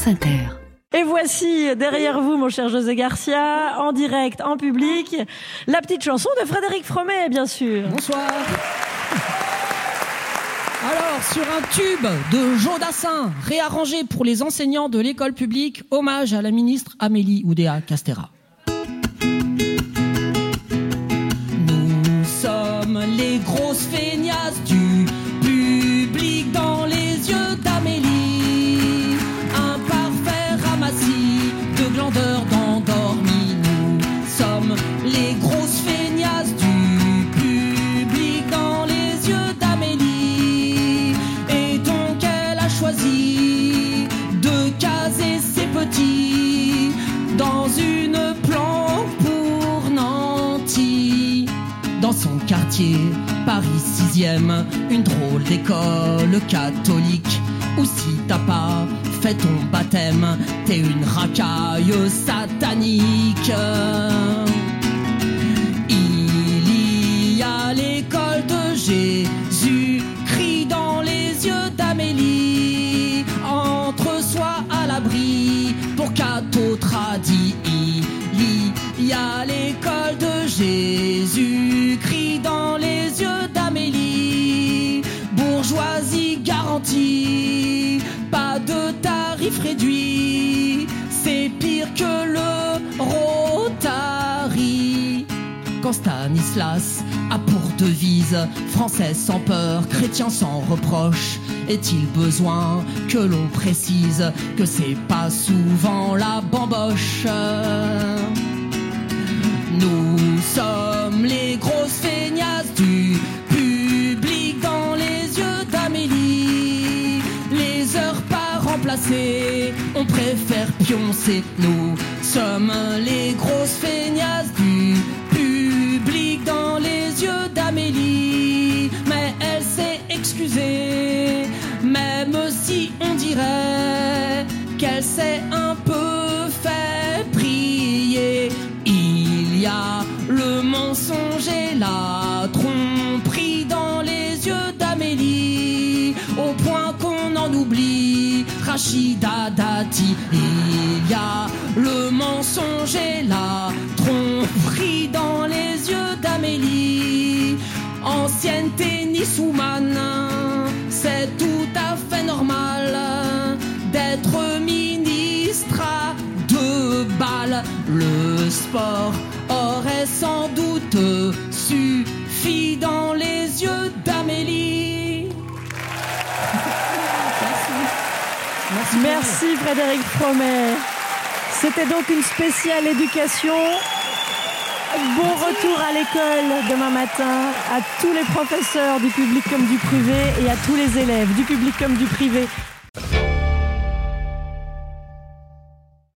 France Inter. Et voici, derrière vous, mon cher José Garcia, en direct, en public, la petite chanson de Frédéric Fromet, bien sûr. Bonsoir. Alors, sur un tube de Jean Dassin, réarrangé pour les enseignants de l'école publique, hommage à la ministre Amélie Oudéa-Castéra. Nous sommes les grosses feignasses du public dans les yeux d'Amélie. Un parfait ramassis de glandeurs d'endormis. Nous sommes les grosses feignasses du public dans les yeux d'Amélie. Et donc elle a choisi de caser ses petits dans une planque pour Nanty. Dans son quartier, Paris 6e, une drôle d'école catholique, où si t'as pas fait ton baptême, t'es une racaille satanique. Il y a l'école de Jésus-Christ dans les yeux d'Amélie, entre soi à l'abri pour Cato tradit. Il y a l'école de Jésus-Christ dans les yeux d'Amélie, bourgeoisie garantie, pas de tarif réduit, c'est pire que le Rotary. Quand Stanislas a pour devise français sans peur, chrétien sans reproche, est-il besoin que l'on précise que c'est pas souvent la bamboche? Nous sommes les grosses feignasses du public dans les yeux d'Amélie. Les heures pas remplacées, on préfère pioncer. Nous sommes les grosses feignasses du public dans les yeux d'Amélie. Mais elle s'est excusée, même si on dirait qu'elle s'est un peu fait prier. Il y a le mensonge et la tromperie dans les yeux d'Amélie, au point qu'on en oublie Rachida Dati. Il y a le mensonge et la tromperie dans les yeux d'Amélie, ancienne tenniswoman, c'est tout à fait normal d'être ministre à 2 balles. Le sport aurait sans doute suffi dans les yeux d'Amélie. Merci Frédéric Fromet. C'était donc une spéciale éducation. Bon retour à l'école demain matin à tous les professeurs du public comme du privé et à tous les élèves du public comme du privé.